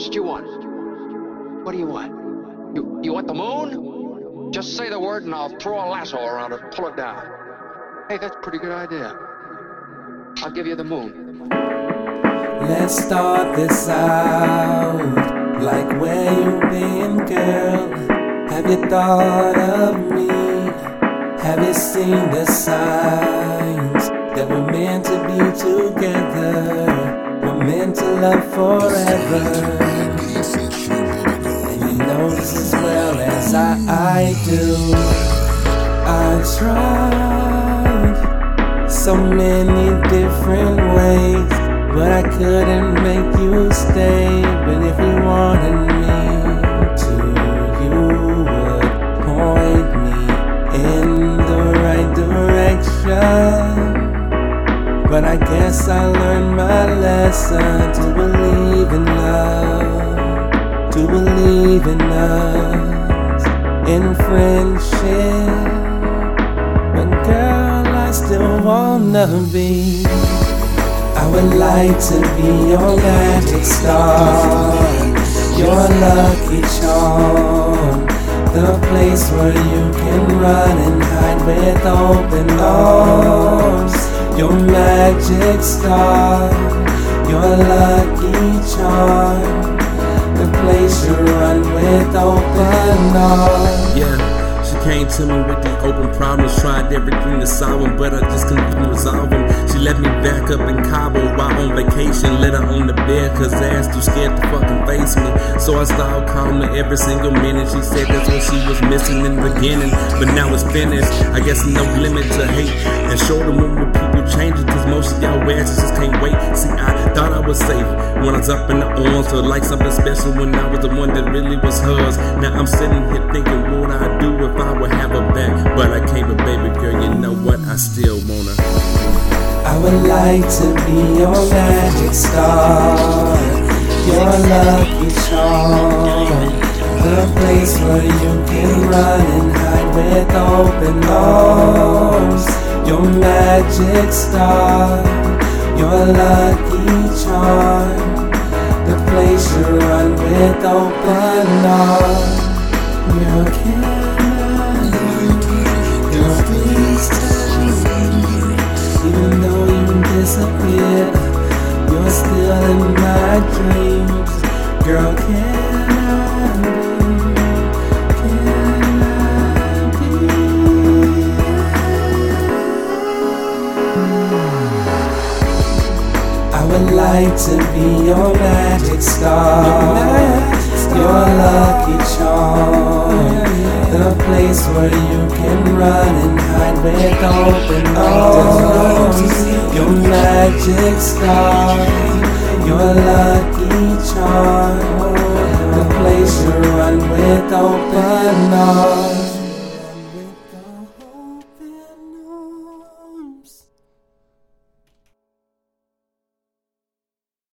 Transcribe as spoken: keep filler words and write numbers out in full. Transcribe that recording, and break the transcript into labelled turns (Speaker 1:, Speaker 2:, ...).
Speaker 1: is it you want? What do you want? You, you want the moon? Just say the word and I'll throw a lasso around it and pull it down. Hey, that's a pretty good idea. I'll give you the moon.
Speaker 2: Let's start this out. Like, where you been, girl? Have you thought of me? Have you seen the signs that we're meant to be together? We're meant to love forever. And you know this as well as I, I do. I tried so many different ways, but I couldn't make you stay. But if you wanted me to, you would point me in the right direction. But I guess I learned my lesson to believe in love, to believe in us, in friendship. But girl, I still wanna be. I would like to be your magic star, your lucky charm, the place where you can run and hide with open arms. Your magic star, your lucky charm, the place you run with open arms.
Speaker 3: Yeah. She came to me with the open problems, tried everything to solve them, but I just couldn't resolve them. She let me back up in Cabo while on vacation, let her on the bed cause ass too scared to fucking face me. So I started calling her every single minute. She said that's what she was missing in the beginning, but now it's finished. I guess no limit to hate, and show them when people changing cause most of y'all asses just can't wait. See, I thought I was safe when I was up in the arms, or like something special when I was the one that really was hers. Now I'm sitting here thinking what would I do if I would have her back, but I can't. But baby girl, you know what? I still wanna.
Speaker 2: I would like to be your magic star, your lucky charm, the place where you can run and hide with open arms. Your magic star, your lucky charm, the place you run with open arms. Girl, can Girl, please tell me, even though you disappeared, you're still in my dreams. Girl, can I be, can I be? I would like to be your magic star, your lucky charm, the place where you can run and hide with open arms. Your magic star, your lucky charm, the place you run with open arms.